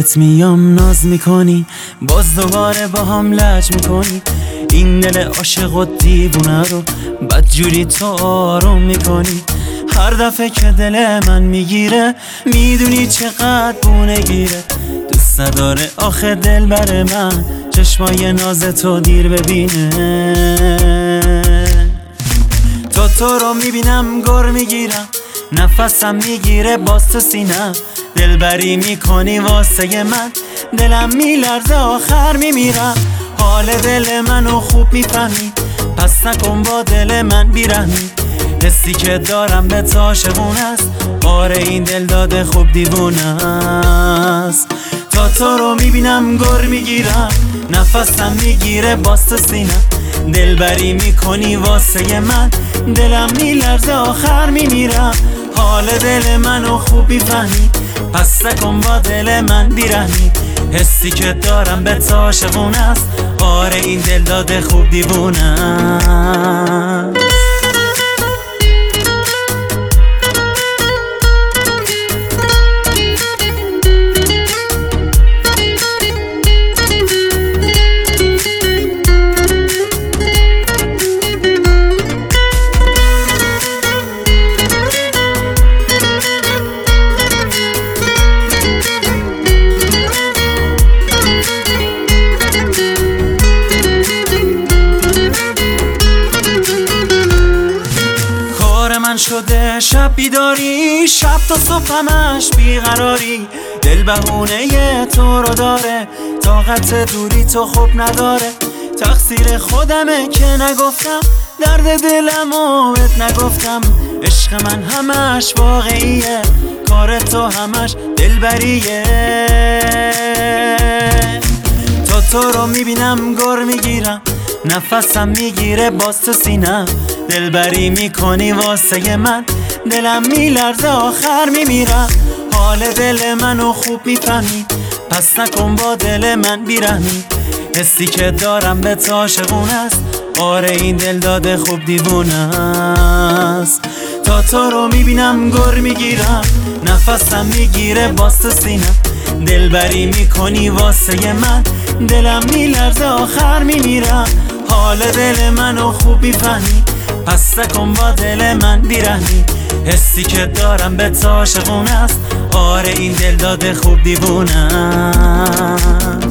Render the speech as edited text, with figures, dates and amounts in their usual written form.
پیشت میام ناز میکنی، باز دوباره با هم لج میکنی. این دل عاشق و دیوونه رو بدجوری تو آروم میکنی. هر دفعه که دل من میگیره میدونی چقدر بونه گیره. دوست نداره آخه دل بر من چشمای ناز تو دیر ببینه. تو رو میبینم گر میگیرم، نفسم میگیره باز تو سینم. دلبری میکنی واسه من، دلم میلرزه آخر میمیرم. حال دل منو خوب میفهمی، پس نکن با دل من بیرحمی. حسی که دارم به تو عاشقونه است، آره این دل داده خوب دیوونه است. تو رو میبینم گر میگیرم، نفسم میگیره باز تو سینم. دلبری میکنی واسه من، دلم میلرزه آخر میمیرم. حال دل منو خوب میفهمی، پس نکن با دل من بیرحمی. حسی که دارم به تو عاشقونه است، آره این دل داده خوب دیوونه است. من شده شب بیداری، شب تا صبح همش بیقراری. دل بهونه تو رو داره، طاقت دوری تو خوب نداره. تقصیر خودمه که نگفتم، درد دلمو بهت نگفتم. عشق من همش واقعیه، کار تو همش دلبریه. تو رو میبینم گر میگیرم، نفسم میگیره باز تو سینم. دلبری میکنی واسه من، دلم میلرزه آخر میمیرم. حال دل منو خوب میفهمی، پس نکن با دل من بیرحمی. حسی که دارم به تو عاشقونه است، آره این دل داده خوب دیوونه است. تو رو میبینم گر میگیرم، نفسم میگیره باز تو سینم. دلبری میکنی واسه من، دلم میلرزه آخر میمیرم. حال دل منو خوب میفهمی، پس نکن با دل من بیرحمی. حسی که دارم به تو عاشقونه است، آره این دل داده خوب دیوونه است.